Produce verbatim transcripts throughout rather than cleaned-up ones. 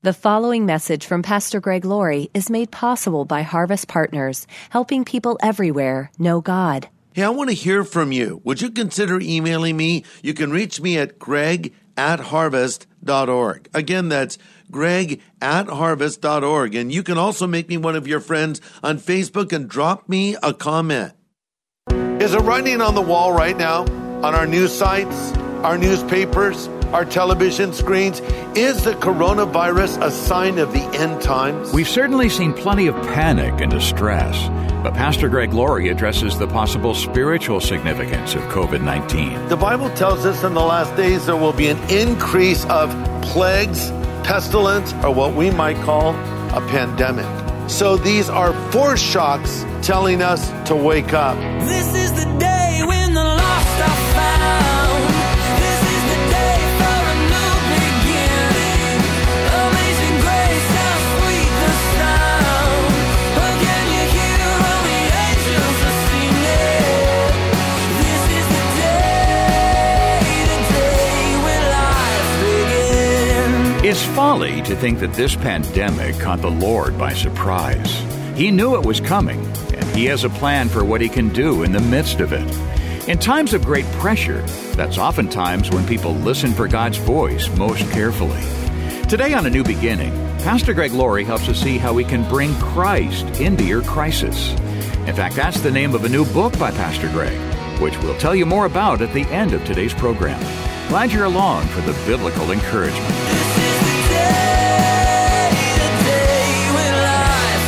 The following message from Pastor Greg Laurie is made possible by Harvest Partners, helping people everywhere know God. Hey, I want to hear from you. Would you consider emailing me? You can reach me at greg at harvest dot org. Again, that's greg at harvest dot org. And you can also make me one of your friends on Facebook and drop me a comment. Is it writing on the wall right now on our news sites, our newspapers, our television screens? Is the coronavirus a sign of the end times? We've certainly seen plenty of panic and distress, but Pastor Greg Laurie addresses the possible spiritual significance of covid nineteen. The Bible tells us in the last days there will be an increase of plagues, pestilence, or what we might call a pandemic. So these are foreshocks telling us to wake up. This is the day when the lost are found. This is the day for a new beginning. Amazing grace, how sweet the sound. Oh, can you hear all the angels are singing? This is the day, the day when life begins. It's folly to think that this pandemic caught the Lord by surprise. He knew it was coming, and He has a plan for what He can do in the midst of it. In times of great pressure, that's oftentimes when people listen for God's voice most carefully. Today on A New Beginning, Pastor Greg Laurie helps us see how we can bring Christ into your crisis. In fact, that's the name of a new book by Pastor Greg, which we'll tell you more about at the end of today's program. Glad you're along for the biblical encouragement. This is the day, the day when life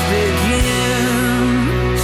begins.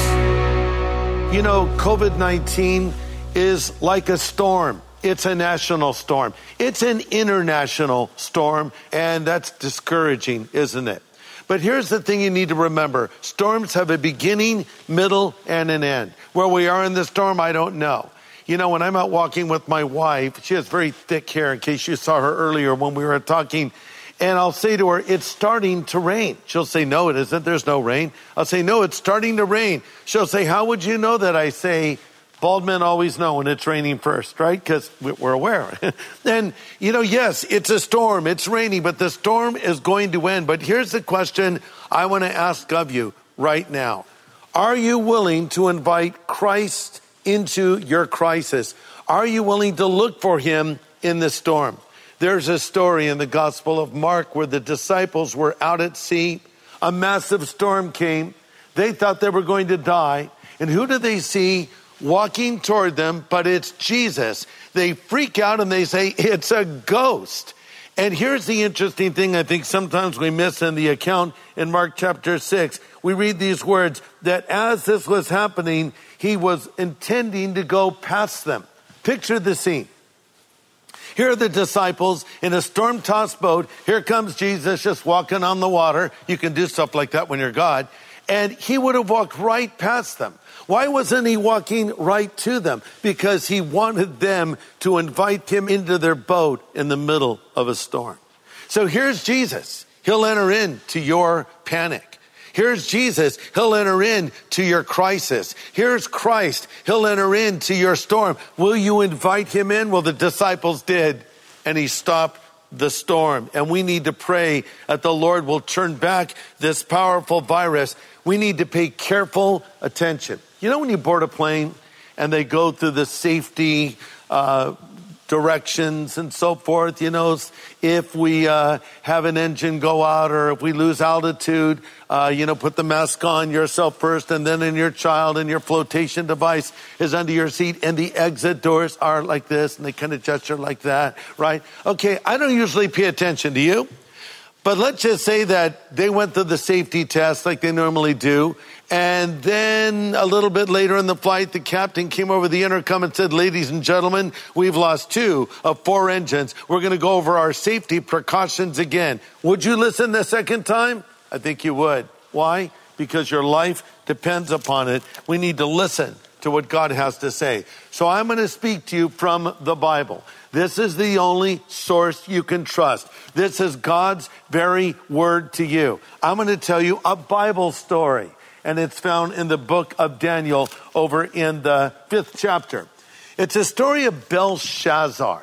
You know, covid nineteen is like a storm. It's a national storm. It's an international storm, and that's discouraging, isn't it? But here's the thing you need to remember. Storms have a beginning, middle, and an end. Where we are in the storm, I don't know. You know, when I'm out walking with my wife, she has very thick hair, in case you saw her earlier when we were talking, and I'll say to her, it's starting to rain. She'll say, no, it isn't. There's no rain. I'll say, no, it's starting to rain. She'll say, how would you know that? I say, bald men always know when it's raining first, right? Because we're aware. And, you know, yes, it's a storm. It's raining, but the storm is going to end. But here's the question I want to ask of you right now. Are you willing to invite Christ into your crisis? Are you willing to look for Him in the storm? There's a story in the Gospel of Mark where the disciples were out at sea. A massive storm came. They thought they were going to die. And who do they see walking toward them? But it's Jesus. They freak out and they say, it's a ghost. And here's the interesting thing I think sometimes we miss in the account in Mark chapter six. We read these words, that as this was happening, He was intending to go past them. Picture the scene. Here are the disciples in a storm-tossed boat. Here comes Jesus just walking on the water. You can do stuff like that when you're God. And He would have walked right past them. Why wasn't He walking right to them? Because He wanted them to invite Him into their boat in the middle of a storm. So here's Jesus. He'll enter into your panic. Here's Jesus. He'll enter into your crisis. Here's Christ. He'll enter into your storm. Will you invite Him in? Well, the disciples did, and He stopped the storm. And we need to pray that the Lord will turn back this powerful virus. We need to pay careful attention. You know when you board a plane and they go through the safety uh directions and so forth, you know, if we uh, have an engine go out or if we lose altitude, uh, you know, put the mask on yourself first and then in your child, and your flotation device is under your seat, and the exit doors are like this and they kind of gesture like that, right? Okay, I don't usually pay attention, do you? But let's just say that they went through the safety test like they normally do. And then a little bit later in the flight, the captain came over the intercom and said, ladies and gentlemen, we've lost two of four engines. We're going to go over our safety precautions again. Would you listen the second time? I think you would. Why? Because your life depends upon it. We need to listen to what God has to say. So I'm going to speak to you from the Bible. This is the only source you can trust. This is God's very word to you. I'm going to tell you a Bible story, and it's found in the book of Daniel over in the fifth chapter. It's a story of Belshazzar.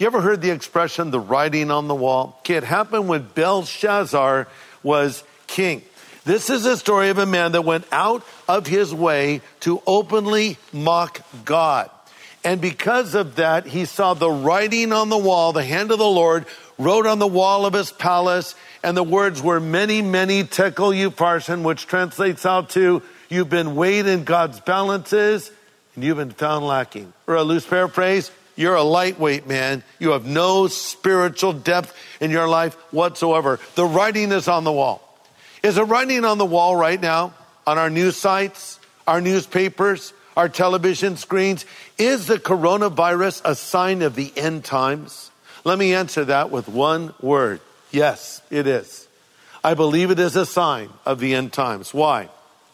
You ever heard the expression, the writing on the wall? Okay, it happened when Belshazzar was king. This is a story of a man that went out of his way to openly mock God. And because of that, he saw the writing on the wall, the hand of the Lord wrote on the wall of his palace, and the words were, many, many tekel upharsin, which translates out to, you've been weighed in God's balances, and you've been found lacking. Or a loose paraphrase, you're a lightweight man. You have no spiritual depth in your life whatsoever. The writing is on the wall. Is it writing on the wall right now on our news sites, our newspapers, our television screens? Is the coronavirus a sign of the end times? Let me answer that with one word. Yes, it is. I believe it is a sign of the end times. Why?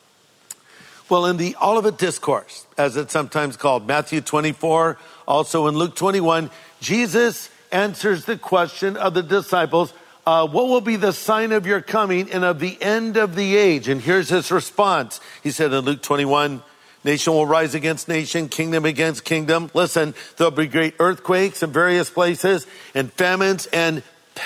Well, in the Olivet Discourse, as it's sometimes called, Matthew twenty-four, also in Luke twenty-one, Jesus answers the question of the disciples, uh, what will be the sign of your coming and of the end of the age? And here's his response. He said in Luke twenty-one, nation will rise against nation, kingdom against kingdom. Listen, there'll be great earthquakes in various places, and famines and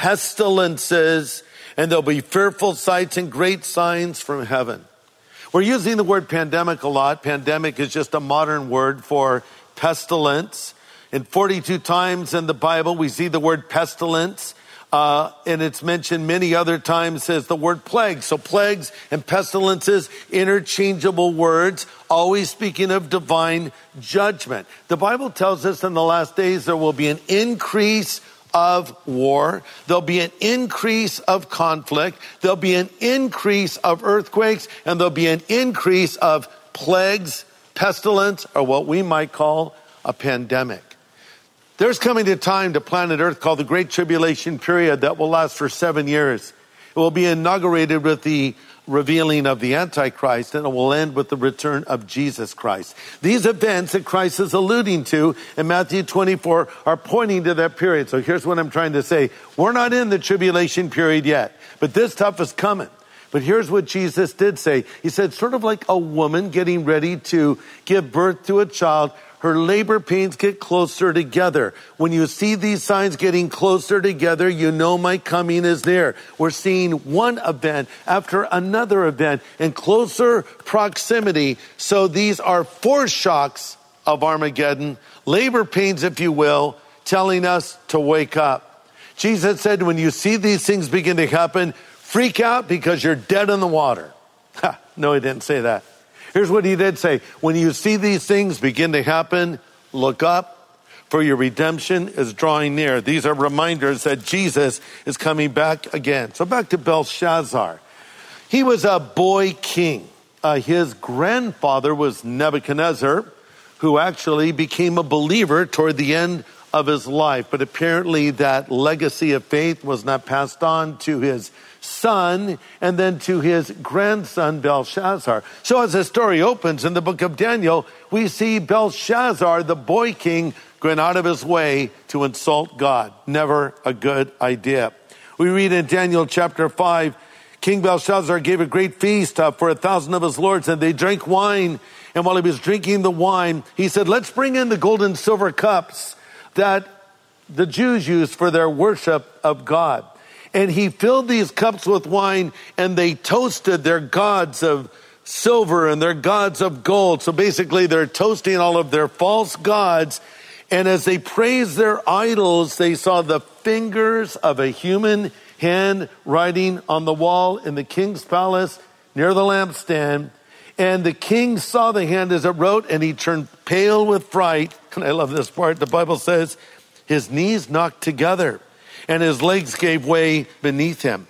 pestilences, and there'll be fearful sights and great signs from heaven. We're using the word pandemic a lot. Pandemic is just a modern word for pestilence. And forty-two times in the Bible, we see the word pestilence. Uh, and it's mentioned many other times as the word plague. So plagues and pestilences, interchangeable words, always speaking of divine judgment. The Bible tells us in the last days there will be an increase of war. There'll be an increase of conflict. There'll be an increase of earthquakes, and there'll be an increase of plagues, pestilence, or what we might call a pandemic. There's coming a time to planet Earth called the Great Tribulation Period that will last for seven years. It will be inaugurated with the revealing of the Antichrist, and it will end with the return of Jesus Christ. These events that Christ is alluding to in Matthew twenty-four are pointing to that period. So here's what I'm trying to say. We're not in the tribulation period yet, but this stuff is coming. But here's what Jesus did say. He said, sort of like a woman getting ready to give birth to a child, her labor pains get closer together. When you see these signs getting closer together, you know my coming is near. We're seeing one event after another event in closer proximity. So these are foreshocks of Armageddon, labor pains, if you will, telling us to wake up. Jesus said, when you see these things begin to happen, freak out because you're dead in the water. Ha, no, he didn't say that. Here's what he did say. When you see these things begin to happen, look up, for your redemption is drawing near. These are reminders that Jesus is coming back again. So back to Belshazzar. He was a boy king. Uh, his grandfather was Nebuchadnezzar, who actually became a believer toward the end of his life. But apparently that legacy of faith was not passed on to his son and then to his grandson Belshazzar. So as the story opens in the book of Daniel, we see Belshazzar, the boy king, going out of his way to insult God. Never a good idea. We read in Daniel chapter five, King Belshazzar gave a great feast uh, for a thousand of his lords, and they drank wine. And while he was drinking the wine, he said, let's bring in the gold and silver cups that the Jews used for their worship of God. And he filled these cups with wine, and they toasted their gods of silver and their gods of gold. So basically they're toasting all of their false gods. And as they praised their idols, they saw the fingers of a human hand writing on the wall in the king's palace near the lampstand. And the king saw the hand as it wrote, and he turned pale with fright. And I love this part. The Bible says his knees knocked together and his legs gave way beneath him.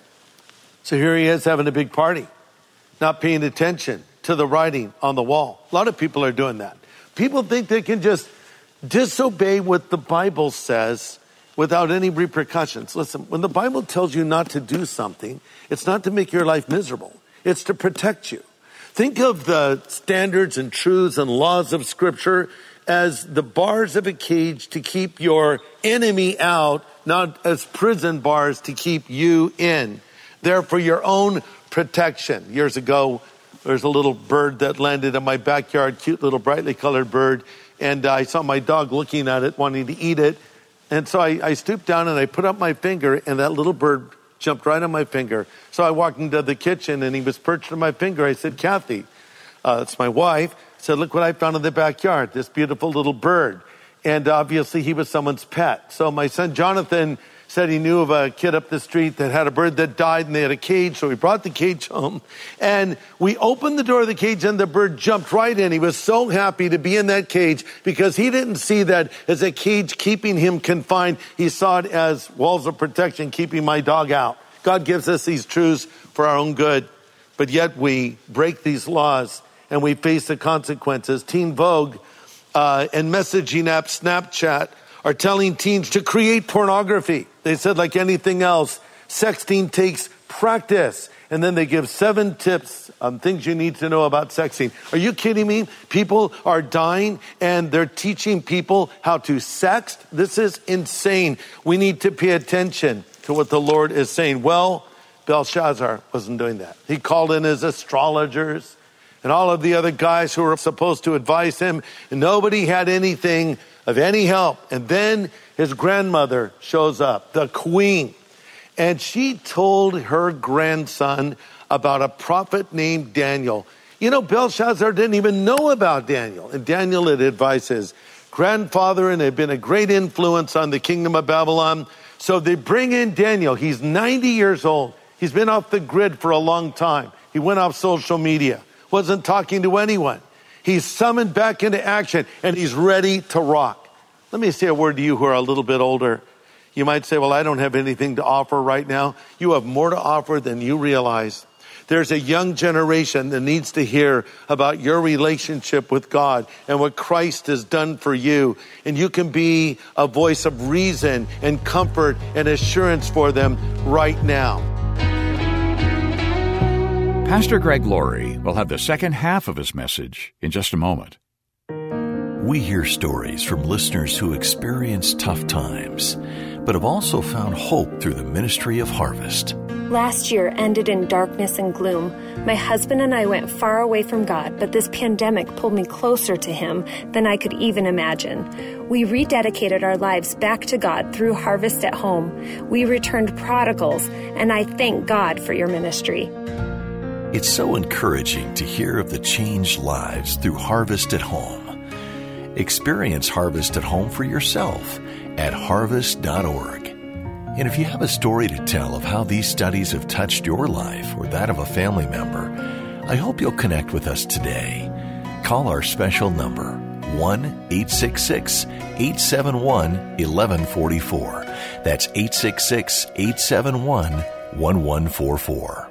So here he is having a big party, not paying attention to the writing on the wall. A lot of people are doing that. People think they can just disobey what the Bible says without any repercussions. Listen, when the Bible tells you not to do something, it's not to make your life miserable. It's to protect you. Think of the standards and truths and laws of Scripture as the bars of a cage to keep your enemy out, not as prison bars to keep you in. They're for your own protection. Years ago, there's a little bird that landed in my backyard, cute little brightly colored bird, and I saw my dog looking at it, wanting to eat it. And so I, I stooped down and I put up my finger, and that little bird jumped right on my finger. So I walked into the kitchen and he was perched on my finger. I said, Kathy, uh, it's my wife. I said, look what I found in the backyard, this beautiful little bird. And obviously he was someone's pet. So my son Jonathan said he knew of a kid up the street that had a bird that died and they had a cage. So we brought the cage home and we opened the door of the cage and the bird jumped right in. He was so happy to be in that cage because he didn't see that as a cage keeping him confined. He saw it as walls of protection keeping my dog out. God gives us these truths for our own good, but yet we break these laws and we face the consequences. Teen Vogue uh, and messaging app Snapchat are telling teens to create pornography. They said, like anything else, sexting takes practice. And then they give seven tips on things you need to know about sexting. Are you kidding me? People are dying and they're teaching people how to sext. This is insane. We need to pay attention to what the Lord is saying. Well, Belshazzar wasn't doing that. He called in his astrologers and all of the other guys who were supposed to advise him. And nobody had anything of any help. And then his grandmother shows up, the queen. And she told her grandson about a prophet named Daniel. You know, Belshazzar didn't even know about Daniel. And Daniel had advised his grandfather and had been a great influence on the kingdom of Babylon. So they bring in Daniel. He's ninety years old. He's been off the grid for a long time. He went off social media, wasn't talking to anyone. He's summoned back into action, and he's ready to rock. Let me say a word to you who are a little bit older. You might say, well, I don't have anything to offer right now. You have more to offer than you realize. There's a young generation that needs to hear about your relationship with God and what Christ has done for you. And you can be a voice of reason and comfort and assurance for them right now. Pastor Greg Laurie will have the second half of his message in just a moment. We hear stories from listeners who experience tough times, but have also found hope through the ministry of Harvest. Last year ended in darkness and gloom. My husband and I went far away from God, but this pandemic pulled me closer to Him than I could even imagine. We rededicated our lives back to God through Harvest at Home. We returned prodigals, and I thank God for your ministry. It's so encouraging to hear of the changed lives through Harvest at Home. Experience Harvest at Home for yourself at harvest dot org. And if you have a story to tell of how these studies have touched your life or that of a family member, I hope you'll connect with us today. Call our special number, one eight six six, eight seven one, one one four four. That's eight six six, eight seven one, one one four four.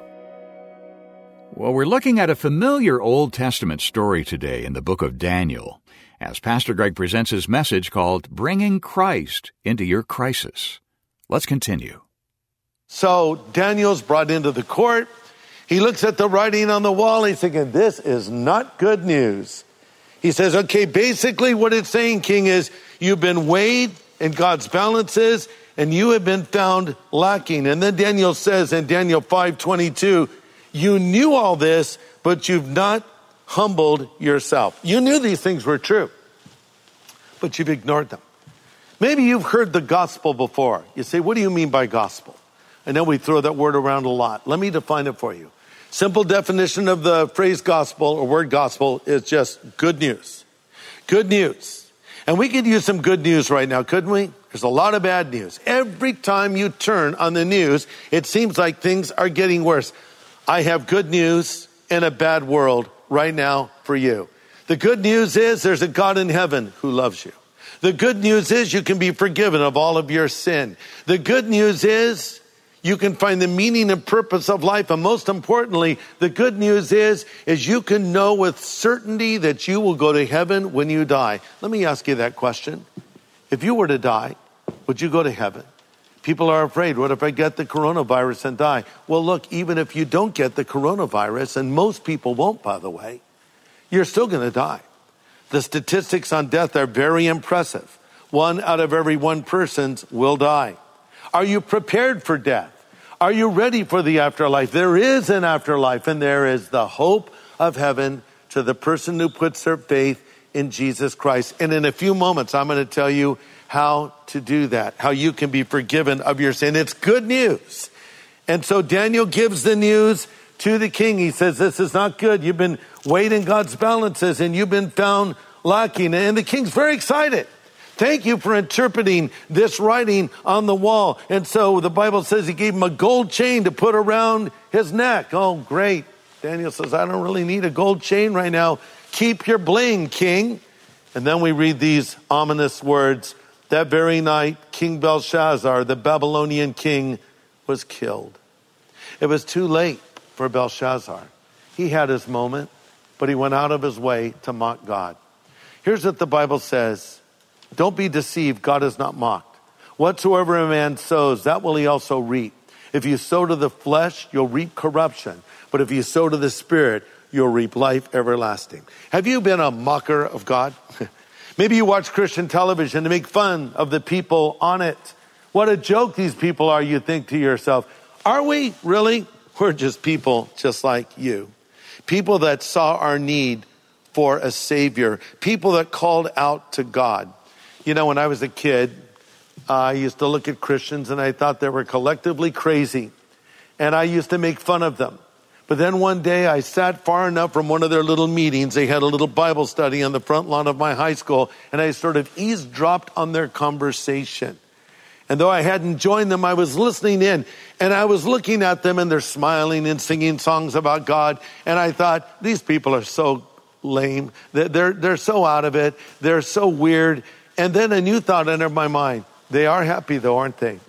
Well, we're looking at a familiar Old Testament story today in the book of Daniel, as Pastor Greg presents his message called Bringing Christ into Your Crisis. Let's continue. So Daniel's brought into the court. He looks at the writing on the wall. He's thinking, this is not good news. He says, okay, basically what it's saying, King, is you've been weighed in God's balances and you have been found lacking. And then Daniel says in Daniel five twenty-two, you knew all this, but you've not humbled yourself. You knew these things were true, but you've ignored them. Maybe you've heard the gospel before. You say, what do you mean by gospel? I know we throw that word around a lot. Let me define it for you. Simple definition of the phrase gospel or word gospel is just good news. Good news. And we could use some good news right now, couldn't we? There's a lot of bad news. Every time you turn on the news, it seems like things are getting worse. I have good news in a bad world right now for you. The good news is there's a God in heaven who loves you. The good news is you can be forgiven of all of your sin. The good news is you can find the meaning and purpose of life. And most importantly, the good news is, is you can know with certainty that you will go to heaven when you die. Let me ask you that question. If you were to die, would you go to heaven? People are afraid. What if I get the coronavirus and die? Well, look, even if you don't get the coronavirus, and most people won't, by the way, you're still going to die. The statistics on death are very impressive. One out of every one person will die. Are you prepared for death? Are you ready for the afterlife? There is an afterlife, and there is the hope of heaven to the person who puts their faith in Jesus Christ. And in a few moments, I'm going to tell you how to do that, how you can be forgiven of your sin. It's good news. And so Daniel gives the news to the king. He says, this is not good. You've been weighing God's balances and you've been found lacking. And the king's very excited. Thank you for interpreting this writing on the wall. And so the Bible says he gave him a gold chain to put around his neck. Oh, great. Daniel says, I don't really need a gold chain right now. Keep your bling, king. And then we read these ominous words. That very night, King Belshazzar, the Babylonian king, was killed. It was too late for Belshazzar. He had his moment, but he went out of his way to mock God. Here's what the Bible says. Don't be deceived. God is not mocked. Whatsoever a man sows, that will he also reap. If you sow to the flesh, you'll reap corruption. But if you sow to the Spirit, you'll reap life everlasting. Have you been a mocker of God? Maybe you watch Christian television to make fun of the people on it. What a joke these people are, you think to yourself. Are we really? We're just people just like you. People that saw our need for a Savior. People that called out to God. You know, when I was a kid, uh, I used to look at Christians and I thought they were collectively crazy. And I used to make fun of them. But then one day I sat far enough from one of their little meetings. They had a little Bible study on the front lawn of my high school. And I sort of eavesdropped on their conversation. And though I hadn't joined them, I was listening in. And I was looking at them and they're smiling and singing songs about God. And I thought, these people are so lame. They're, they're so out of it. They're so weird. And then a new thought entered my mind. They are happy though, aren't they?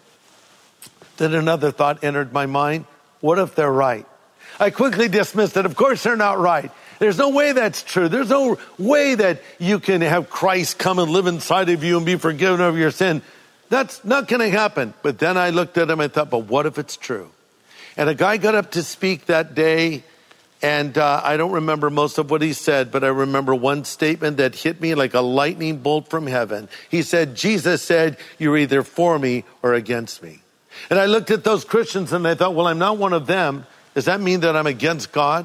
Then another thought entered my mind. What if they're right? I quickly dismissed it. Of course they're not right. There's no way that's true. There's no way that you can have Christ come and live inside of you and be forgiven of your sin. That's not going to happen. But then I looked at him and thought, but what if it's true? And a guy got up to speak that day, and uh, I don't remember most of what he said, but I remember one statement that hit me like a lightning bolt from heaven. He said, Jesus said, you're either for me or against me. And I looked at those Christians and I thought, well, I'm not one of them. Does that mean that I'm against God?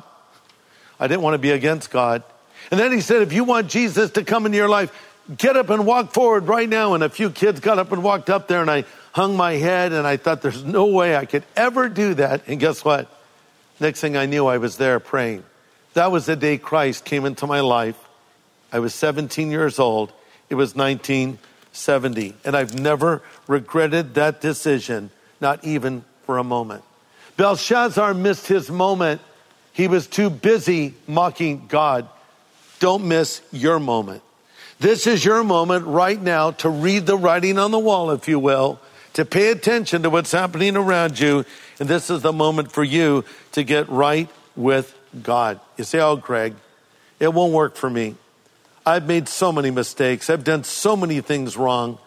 I didn't want to be against God. And then he said, if you want Jesus to come into your life, get up and walk forward right now. And a few kids got up and walked up there and I hung my head and I thought there's no way I could ever do that. And guess what? Next thing I knew, I was there praying. That was the day Christ came into my life. I was seventeen years old. It was nineteen seventy. And I've never regretted that decision, not even for a moment. Belshazzar missed his moment. He was too busy mocking God. Don't miss your moment. This is your moment right now to read the writing on the wall, if you will, to pay attention to what's happening around you. And this is the moment for you to get right with God. You say, oh, Greg, it won't work for me. I've made so many mistakes. I've done so many things wrong.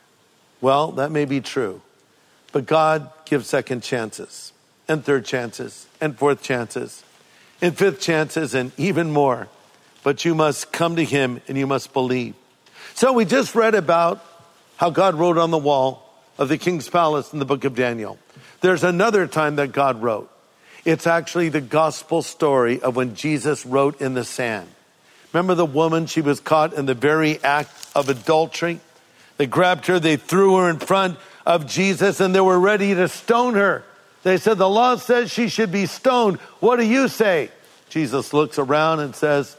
Well, that may be true. But God gives second chances and third chances and fourth chances and fifth chances and even more. But you must come to him and you must believe. So we just read about how God wrote on the wall of the king's palace in the book of Daniel. There's another time that God wrote. It's actually the gospel story of when Jesus wrote in the sand. Remember the woman, she was caught in the very act of adultery. They grabbed her, they threw her in front of Jesus, and they were ready to stone her. They said, the law says she should be stoned. What do you say? Jesus looks around and says,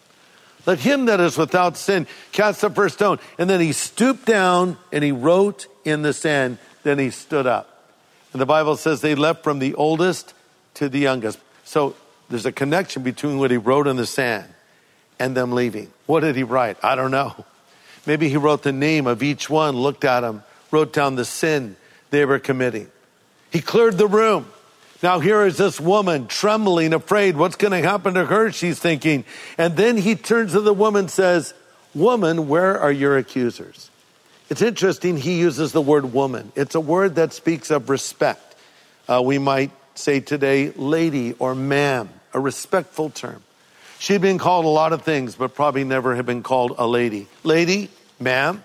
let him that is without sin cast the first stone. And then he stooped down and he wrote in the sand. Then he stood up. And the Bible says they left from the oldest to the youngest. So there's a connection between what he wrote in the sand and them leaving. What did he write? I don't know. Maybe he wrote the name of each one, looked at them, wrote down the sin they were committing. He cleared the room. Now here is this woman trembling, afraid. What's going to happen to her? She's thinking. And then he turns to the woman and says, woman, where are your accusers? It's interesting. He uses the word woman. It's a word that speaks of respect. Uh, we might say today, lady or ma'am, a respectful term. She'd been called a lot of things, but probably never had been called a lady. Lady, ma'am,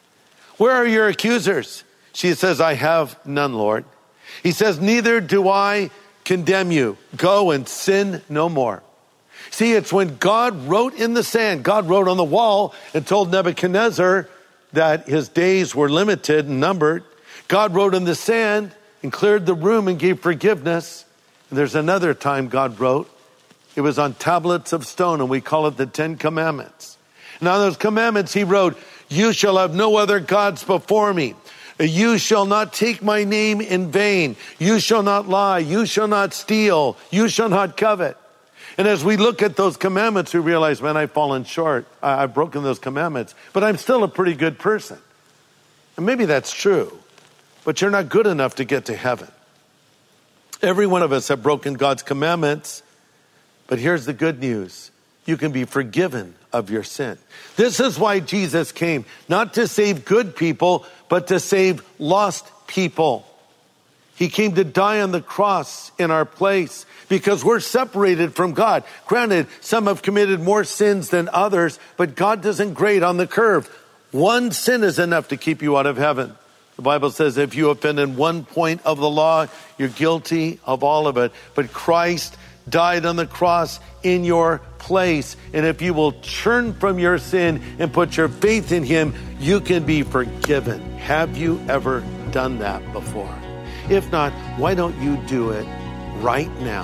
where are your accusers? She says, I have none, Lord. He says, neither do I condemn you. Go and sin no more. See, it's when God wrote in the sand, God wrote on the wall and told Nebuchadnezzar, that his days were limited and numbered. God wrote in the sand and cleared the room and gave forgiveness. And there's another time God wrote. It was on tablets of stone, and we call it the Ten Commandments. Now those commandments he wrote, you shall have no other gods before me. You shall not take my name in vain. You shall not lie. You shall not steal. You shall not covet. And as we look at those commandments, we realize, man, I've fallen short. I've broken those commandments, but I'm still a pretty good person. And maybe that's true, but you're not good enough to get to heaven. Every one of us have broken God's commandments, but here's the good news. You can be forgiven of your sin. This is why Jesus came, not to save good people, but to save lost people. He came to die on the cross in our place because we're separated from God. Granted, some have committed more sins than others, but God doesn't grade on the curve. One sin is enough to keep you out of heaven. The Bible says if you offend in one point of the law, you're guilty of all of it. But Christ died on the cross in your place. And if you will turn from your sin and put your faith in him, you can be forgiven. Have you ever done that before? If not, why don't you do it right now?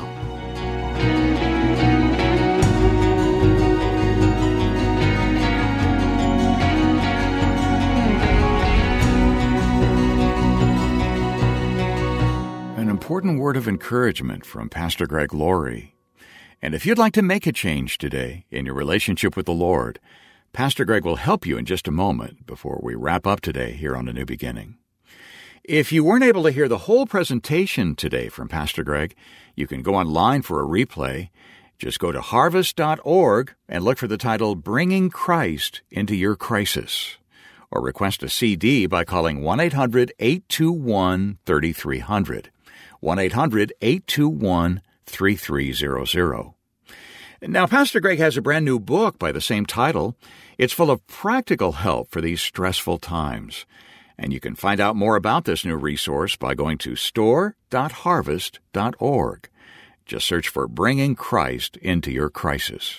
An important word of encouragement from Pastor Greg Laurie. And if you'd like to make a change today in your relationship with the Lord, Pastor Greg will help you in just a moment before we wrap up today here on A New Beginning. If you weren't able to hear the whole presentation today from Pastor Greg, you can go online for a replay. Just go to harvest dot org and look for the title Bringing Christ into Your Crisis. Or request a C D by calling one eight hundred eight two one three three zero zero. one eight hundred eight two one three three zero zero. Now, Pastor Greg has a brand new book by the same title. It's full of practical help for these stressful times. And you can find out more about this new resource by going to store dot harvest dot org. Just search for Bringing Christ into Your Crisis.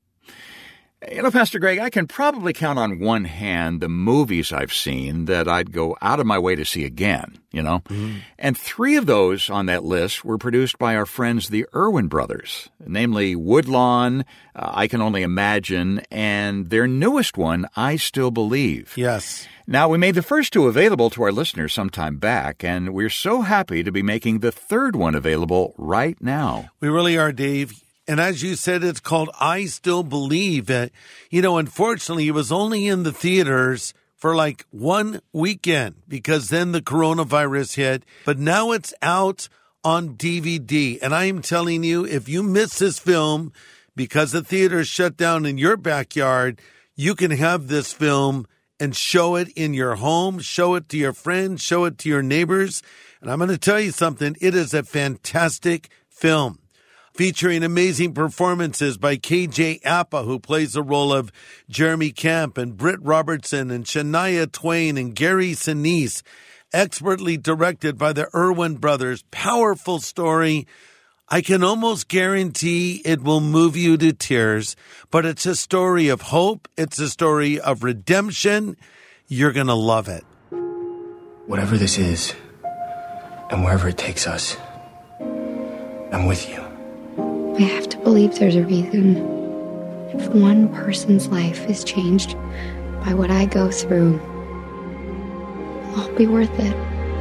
You know, Pastor Greg, I can probably count on one hand the movies I've seen that I'd go out of my way to see again, you know. Mm-hmm. And three of those on that list were produced by our friends, the Erwin brothers, namely Woodlawn, uh, I Can Only Imagine, and their newest one, I Still Believe. Yes. Now, we made the first two available to our listeners some time back, and we're so happy to be making the third one available right now. We really are, Dave. And as you said, it's called I Still Believe. Uh, you know, unfortunately, it was only in the theaters for like one weekend because then the coronavirus hit. But now it's out on D V D. And I am telling you, if you miss this film because the theater's shut down in your backyard, you can have this film and show it in your home, show it to your friends, show it to your neighbors. And I'm going to tell you something. It is a fantastic film, featuring amazing performances by K J Apa, who plays the role of Jeremy Camp, and Britt Robertson and Shania Twain and Gary Sinise, expertly directed by the Erwin brothers. Powerful story. I can almost guarantee it will move you to tears, but it's a story of hope. It's a story of redemption. You're going to love it. Whatever this is, and wherever it takes us, I'm with you. I have to believe there's a reason. If one person's life is changed by what I go through, it'll all be worth it.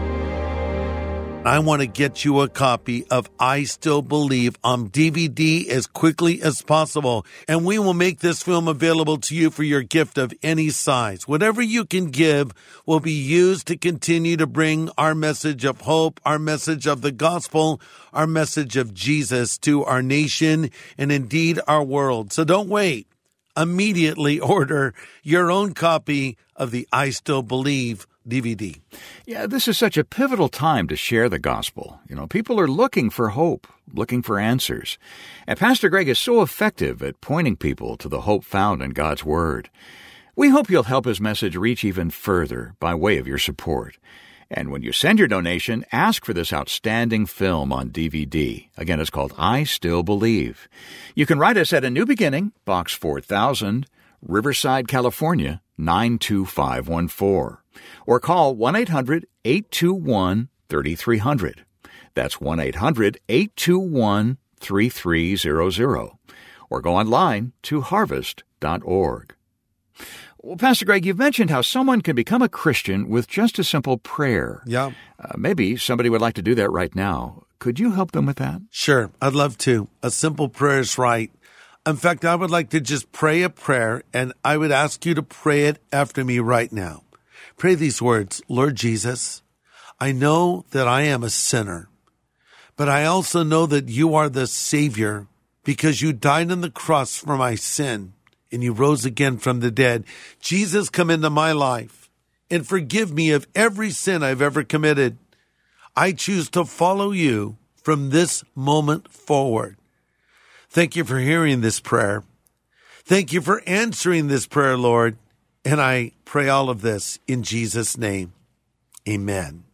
I want to get you a copy of I Still Believe on D V D as quickly as possible. And we will make this film available to you for your gift of any size. Whatever you can give will be used to continue to bring our message of hope, our message of the gospel, our message of Jesus to our nation and indeed our world. So don't wait. Immediately order your own copy of the I Still Believe D V D. Yeah, this is such a pivotal time to share the gospel. You know, people are looking for hope, looking for answers. And Pastor Greg is so effective at pointing people to the hope found in God's Word. We hope you'll help his message reach even further by way of your support. And when you send your donation, ask for this outstanding film on D V D. Again, it's called I Still Believe. You can write us at A New Beginning, Box four thousand, Riverside, California, nine two five one four or call one eight hundred eight two one three three zero zero. That's one eight hundred eight two one three three zero zero. Or go online to harvest dot org. Well, Pastor Greg, you've mentioned how someone can become a Christian with just a simple prayer. Yeah. Uh, maybe somebody would like to do that right now. Could you help them with that? Sure, I'd love to. A simple prayer is right. In fact, I would like to just pray a prayer, and I would ask you to pray it after me right now. Pray these words: Lord Jesus, I know that I am a sinner, but I also know that you are the Savior because you died on the cross for my sin and you rose again from the dead. Jesus, come into my life and forgive me of every sin I've ever committed. I choose to follow you from this moment forward. Thank you for hearing this prayer. Thank you for answering this prayer, Lord. And I pray all of this in Jesus' name. Amen.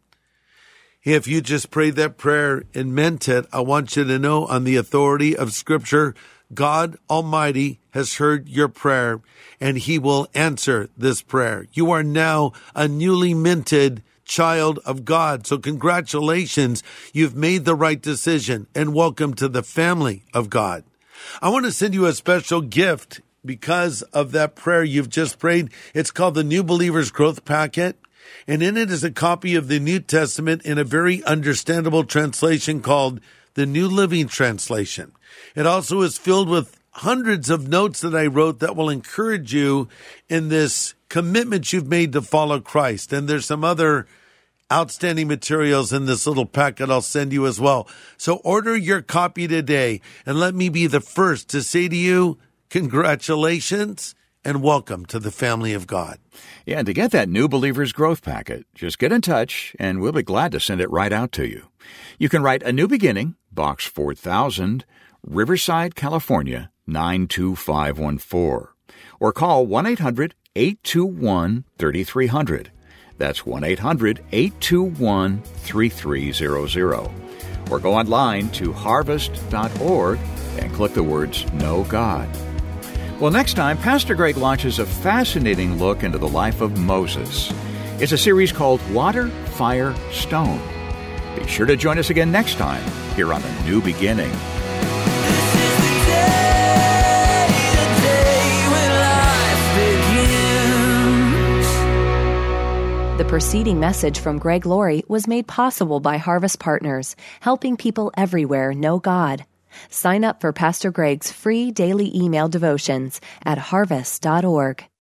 If you just prayed that prayer and meant it, I want you to know, on the authority of Scripture, God Almighty has heard your prayer, and He will answer this prayer. You are now a newly minted child of God. So congratulations, you've made the right decision, and welcome to the family of God. I want to send you a special gift because of that prayer you've just prayed. It's called the New Believer's Growth Packet. And in it is a copy of the New Testament in a very understandable translation called the New Living Translation. It also is filled with hundreds of notes that I wrote that will encourage you in this commitment you've made to follow Christ. And there's some other outstanding materials in this little packet I'll send you as well. So order your copy today, and let me be the first to say to you, congratulations and welcome to the family of God. Yeah, and to get that New Believer's Growth Packet, just get in touch, and we'll be glad to send it right out to you. You can write A New Beginning, Box four thousand, Riverside, California, nine two five one four. Or call one eight hundred eight two one three three zero zero. That's one eight hundred eight two one three three zero zero. Or go online to harvest dot org and click the words Know God. Well, next time, Pastor Greg launches a fascinating look into the life of Moses. It's a series called Water, Fire, Stone. Be sure to join us again next time here on A New Beginning. This is the day, the day when life begins. The preceding message from Greg Laurie was made possible by Harvest Partners, helping people everywhere know God. Sign up for Pastor Greg's free daily email devotions at harvest dot org.